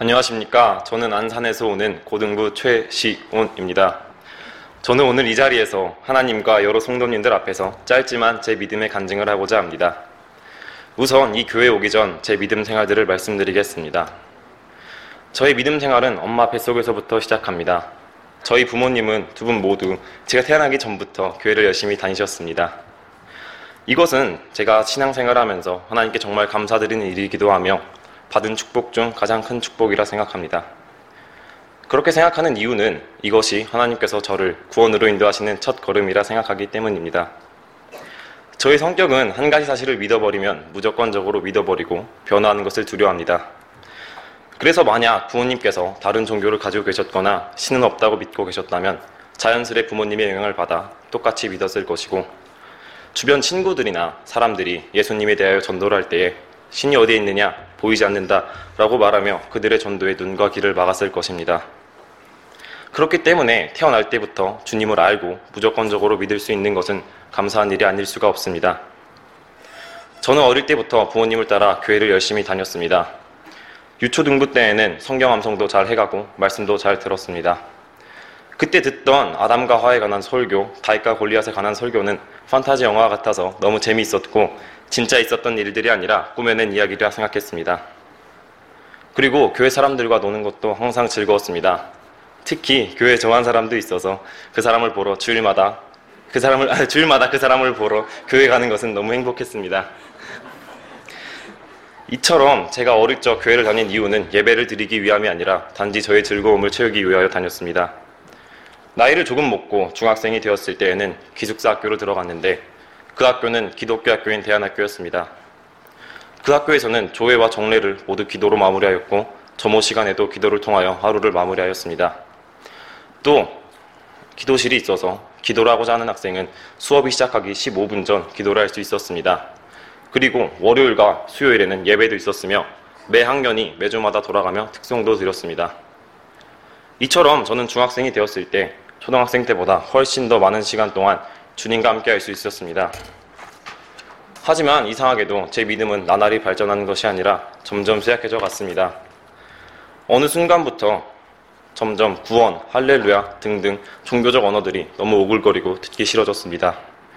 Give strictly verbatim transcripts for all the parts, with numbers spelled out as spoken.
안녕하십니까. 저는 안산에서 오는 고등부 최시온입니다. 저는 오늘 이 자리에서 하나님과 여러 성도님들 앞에서 짧지만 제 믿음의 간증을 하고자 합니다. 우선 이 교회에 오기 전 제 믿음 생활들을 말씀드리겠습니다. 저의 믿음 생활은 엄마 뱃속에서부터 시작합니다. 저희 부모님은 두 분 모두 제가 태어나기 전부터 교회를 열심히 다니셨습니다. 이것은 제가 신앙생활을 하면서 하나님께 정말 감사드리는 일이기도 하며 받은 축복 중 가장 큰 축복이라 생각합니다. 그렇게 생각하는 이유는 이것이 하나님께서 저를 구원으로 인도하시는 첫 걸음이라 생각하기 때문입니다. 저의 성격은 한 가지 사실을 믿어버리면 무조건적으로 믿어버리고 변화하는 것을 두려워합니다. 그래서 만약 부모님께서 다른 종교를 가지고 계셨거나 신은 없다고 믿고 계셨다면 자연스레 부모님의 영향을 받아 똑같이 믿었을 것이고, 주변 친구들이나 사람들이 예수님에 대하여 전도를 할 때에 신이 어디에 있느냐 보이지 않는다 라고 말하며 그들의 전도에 눈과 귀를 막았을 것입니다. 그렇기 때문에 태어날 때부터 주님을 알고 무조건적으로 믿을 수 있는 것은 감사한 일이 아닐 수가 없습니다. 저는 어릴 때부터 부모님을 따라 교회를 열심히 다녔습니다. 유초등부 때에는 성경 암송도 잘 해가고 말씀도 잘 들었습니다. 그때 듣던 아담과 하와에 관한 설교, 다윗과 골리앗에 관한 설교는 판타지 영화 같아서 너무 재미있었고 진짜 있었던 일들이 아니라 꾸며낸 이야기라 생각했습니다. 그리고 교회 사람들과 노는 것도 항상 즐거웠습니다. 특히 교회에 좋아하는 사람도 있어서 그 사람을 보러 주일마다 그 사람을 아, 주일마다 그 사람을 보러 교회 가는 것은 너무 행복했습니다. 이처럼 제가 어릴 적 교회를 다닌 이유는 예배를 드리기 위함이 아니라 단지 저의 즐거움을 채우기 위하여 다녔습니다. 나이를 조금 먹고 중학생이 되었을 때에는 기숙사 학교로 들어갔는데 그 학교는 기독교 학교인 대안학교였습니다. 그 학교에서는 조회와 정례를 모두 기도로 마무리하였고 점호 시간에도 기도를 통하여 하루를 마무리하였습니다. 또 기도실이 있어서 기도를 하고자 하는 학생은 수업이 시작하기 십오 분 전 기도를 할 수 있었습니다. 그리고 월요일과 수요일에는 예배도 있었으며 매 학년이 매주마다 돌아가며 특송도 드렸습니다. 이처럼 저는 중학생이 되었을 때 초등학생 때보다 훨씬 더 많은 시간 동안 주님과 함께 할 수 있었습니다. 하지만 이상하게도 제 믿음은 나날이 발전하는 것이 아니라 점점 쇠약해져 갔습니다. 어느 순간부터 점점 구원, 할렐루야 등등 종교적 언어들이 너무 오글거리고 듣기 싫어졌습니다.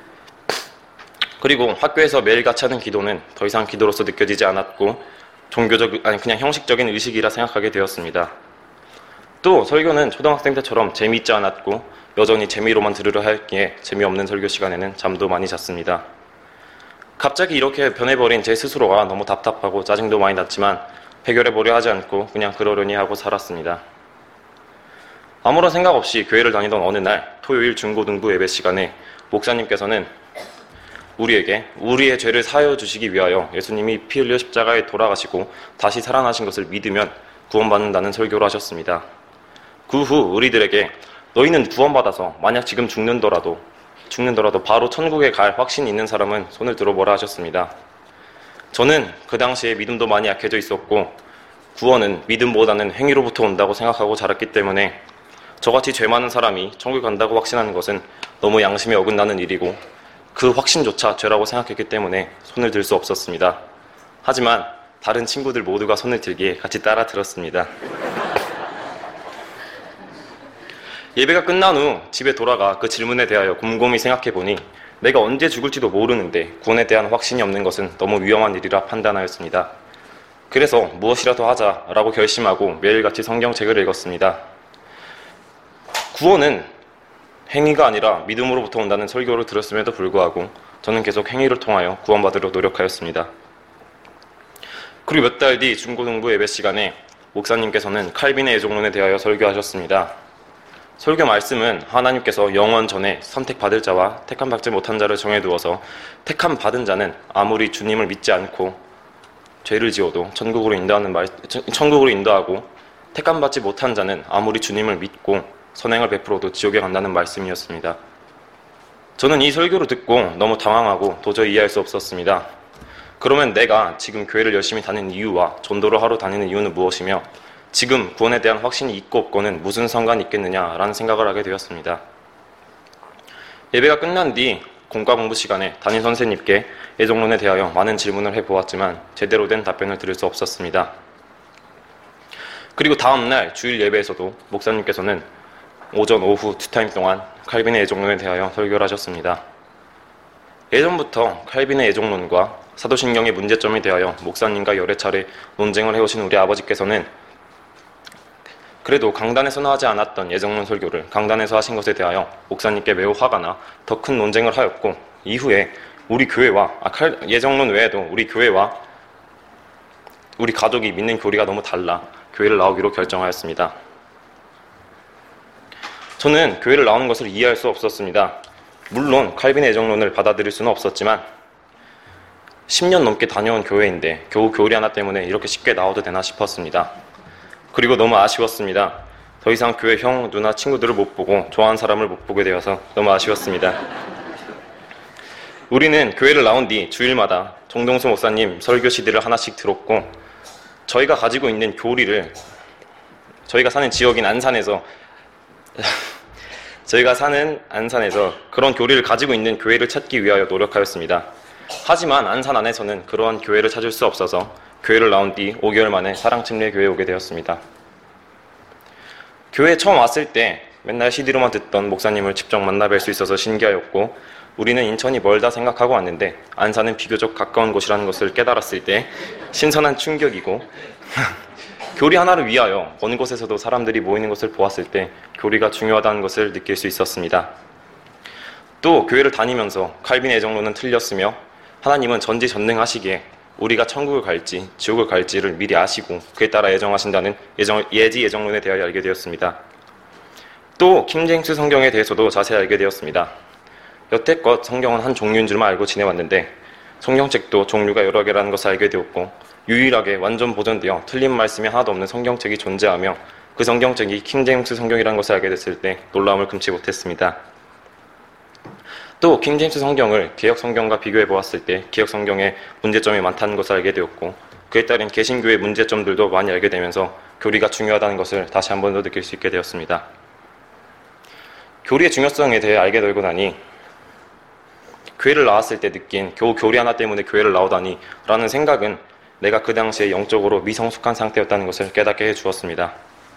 그리고 학교에서 매일같이 하는 기도는 더 이상 기도로서 느껴지지 않았고 종교적, 아니 그냥 형식적인 의식이라 생각하게 되었습니다. 또 설교는 초등학생 때처럼 재미있지 않았고 여전히 재미로만 들으려 했기에 재미없는 설교 시간에는 잠도 많이 잤습니다. 갑자기 이렇게 변해버린 제 스스로가 너무 답답하고 짜증도 많이 났지만 해결해보려 하지 않고 그냥 그러려니 하고 살았습니다. 아무런 생각 없이 교회를 다니던 어느 날 토요일 중고등부 예배 시간에 목사님께서는 우리에게 우리의 죄를 사하여 주시기 위하여 예수님이 피 흘려 십자가에 돌아가시고 다시 살아나신 것을 믿으면 구원받는다는 설교를 하셨습니다. 그 후 우리들에게 너희는 구원받아서 만약 지금 죽는더라도 죽는더라도 바로 천국에 갈 확신이 있는 사람은 손을 들어보라 하셨습니다. 저는 그 당시에 믿음도 많이 약해져 있었고 구원은 믿음보다는 행위로부터 온다고 생각하고 자랐기 때문에 저같이 죄 많은 사람이 천국에 간다고 확신하는 것은 너무 양심에 어긋나는 일이고 그 확신조차 죄라고 생각했기 때문에 손을 들 수 없었습니다. 하지만 다른 친구들 모두가 손을 들기에 같이 따라 들었습니다. 예배가 끝난 후 집에 돌아가 그 질문에 대하여 곰곰이 생각해보니 내가 언제 죽을지도 모르는데 구원에 대한 확신이 없는 것은 너무 위험한 일이라 판단하였습니다. 그래서 무엇이라도 하자라고 결심하고 매일같이 성경책을 읽었습니다. 구원은 행위가 아니라 믿음으로부터 온다는 설교를 들었음에도 불구하고 저는 계속 행위를 통하여 구원받으려 노력하였습니다. 그리고 몇 달 뒤 중고등부 예배 시간에 목사님께서는 칼빈의 애종론에 대하여 설교하셨습니다. 설교 말씀은 하나님께서 영원 전에 선택받을 자와 택함받지 못한 자를 정해두어서 택함받은 자는 아무리 주님을 믿지 않고 죄를 지어도 천국으로 인도하는 말, 천국으로 인도하고 택함받지 못한 자는 아무리 주님을 믿고 선행을 베풀어도 지옥에 간다는 말씀이었습니다. 저는 이 설교를 듣고 너무 당황하고 도저히 이해할 수 없었습니다. 그러면 내가 지금 교회를 열심히 다니는 이유와 전도를 하러 다니는 이유는 무엇이며 지금 구원에 대한 확신이 있고 없고는 무슨 상관이 있겠느냐라는 생각을 하게 되었습니다. 예배가 끝난 뒤 공과 공부 시간에 담임 선생님께 애종론에 대하여 많은 질문을 해보았지만 제대로 된 답변을 들을 수 없었습니다. 그리고 다음날 주일 예배에서도 목사님께서는 오전, 오후 두 타임 동안 칼빈의 애정론에 대하여 설교를 하셨습니다. 예전부터 칼빈의 애정론과 사도신경의 문제점에 대하여 목사님과 여러 차례 논쟁을 해오신 우리 아버지께서는 그래도 강단에서는 하지 않았던 애정론 설교를 강단에서 하신 것에 대하여 목사님께 매우 화가 나 더 큰 논쟁을 하였고, 이후에 우리 교회와 아, 칼, 애정론 외에도 우리 교회와 우리 가족이 믿는 교리가 너무 달라 교회를 나오기로 결정하였습니다. 저는 교회를 나오는 것을 이해할 수 없었습니다. 물론 칼빈의 애정론을 받아들일 수는 없었지만 십 년 넘게 다녀온 교회인데 겨우 교리 하나 때문에 이렇게 쉽게 나와도 되나 싶었습니다. 그리고 너무 아쉬웠습니다. 더 이상 교회 형, 누나, 친구들을 못 보고 좋아하는 사람을 못 보게 되어서 너무 아쉬웠습니다. 우리는 교회를 나온 뒤 주일마다 정동수 목사님 설교 시디를 하나씩 들었고, 저희가 가지고 있는 교리를 저희가 사는 지역인 안산에서 저희가 사는 안산에서 그런 교리를 가지고 있는 교회를 찾기 위하여 노력하였습니다. 하지만 안산 안에서는 그러한 교회를 찾을 수 없어서 교회를 나온 뒤 오 개월 만에 사랑침례 교회에 오게 되었습니다. 교회에 처음 왔을 때 맨날 시디로만 듣던 목사님을 직접 만나 뵐 수 있어서 신기하였고, 우리는 인천이 멀다 생각하고 왔는데 안산은 비교적 가까운 곳이라는 것을 깨달았을 때 신선한 충격이고 교리 하나를 위하여 어느 곳에서도 사람들이 모이는 것을 보았을 때 교리가 중요하다는 것을 느낄 수 있었습니다. 또 교회를 다니면서 칼빈의 애정론은 틀렸으며 하나님은 전지전능하시기에 우리가 천국을 갈지 지옥을 갈지를 미리 아시고 그에 따라 애정하신다는 예정, 예지 애정론에 대하여 알게 되었습니다. 또 킹제임스 성경에 대해서도 자세히 알게 되었습니다. 여태껏 성경은 한 종류인 줄만 알고 지내왔는데 성경책도 종류가 여러 개라는 것을 알게 되었고, 유일하게 완전 보존되어 틀린 말씀이 하나도 없는 성경책이 존재하며 그 성경책이 킹제임스 성경이라는 것을 알게 됐을 때 놀라움을 금치 못했습니다. 또 킹제임스 성경을 개역 성경과 비교해 보았을 때 개역 성경에 문제점이 많다는 것을 알게 되었고, 그에 따른 개신교의 문제점들도 많이 알게 되면서 교리가 중요하다는 것을 다시 한 번 더 느낄 수 있게 되었습니다. 교리의 중요성에 대해 알게 되고 나니 교회를 나왔을 때 느낀 겨우 교리 하나 때문에 교회를 나오다니 라는 생각은 내가 그 당시에 영적으로 미성숙한 상태였다는 것을 깨닫게 해주었습니다.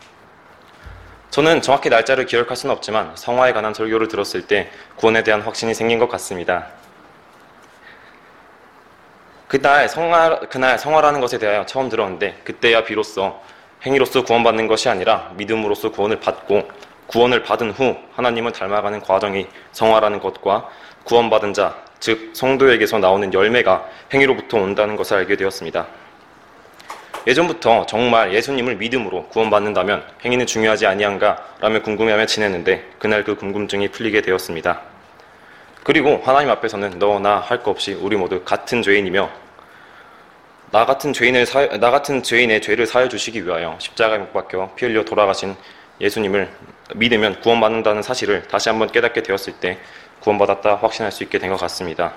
저는 정확히 날짜를 기억할 수는 없지만 성화에 관한 설교를 들었을 때 구원에 대한 확신이 생긴 것 같습니다. 그날 성화, 그날 성화라는 것에 대하여 처음 들었는데 그때야 비로소 행위로서 구원받는 것이 아니라 믿음으로써 구원을 받고, 구원을 받은 후 하나님을 닮아가는 과정이 성화라는 것과 구원받은 자, 즉 성도에게서 나오는 열매가 행위로부터 온다는 것을 알게 되었습니다. 예전부터 정말 예수님을 믿음으로 구원받는다면 행위는 중요하지 아니한가 라며 궁금해하며 지냈는데 그날 그 궁금증이 풀리게 되었습니다. 그리고 하나님 앞에서는 너 나 할 거 없이 우리 모두 같은 죄인이며 나 같은 죄인을 사, 나 같은 죄인의 죄를 사해 주시기 위하여 십자가에 못 박혀 피 흘려 돌아가신 예수님을 믿으면 구원받는다는 사실을 다시 한번 깨닫게 되었을 때 구원받았다 확신할 수 있게 된 것 같습니다.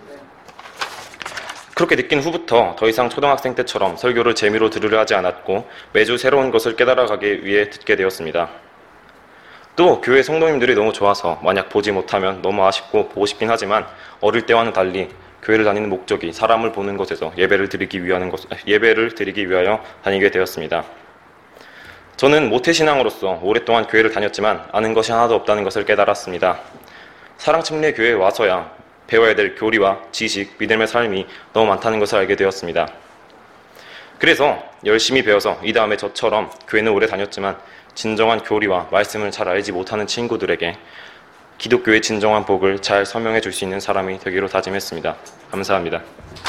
그렇게 느낀 후부터 더 이상 초등학생 때처럼 설교를 재미로 들으려 하지 않았고 매주 새로운 것을 깨달아가기 위해 듣게 되었습니다. 또 교회 성도님들이 너무 좋아서 만약 보지 못하면 너무 아쉽고 보고 싶긴 하지만 어릴 때와는 달리 교회를 다니는 목적이 사람을 보는 것에서 예배를 드리기 위하는 것, 예배를 드리기 위하여 다니게 되었습니다. 저는 모태신앙으로서 오랫동안 교회를 다녔지만 아는 것이 하나도 없다는 것을 깨달았습니다. 사랑침례 교회에 와서야 배워야 될 교리와 지식, 믿음의 삶이 너무 많다는 것을 알게 되었습니다. 그래서 열심히 배워서 이 다음에 저처럼 교회는 오래 다녔지만 진정한 교리와 말씀을 잘 알지 못하는 친구들에게 기독교의 진정한 복을 잘 설명해 줄 수 있는 사람이 되기로 다짐했습니다. 감사합니다.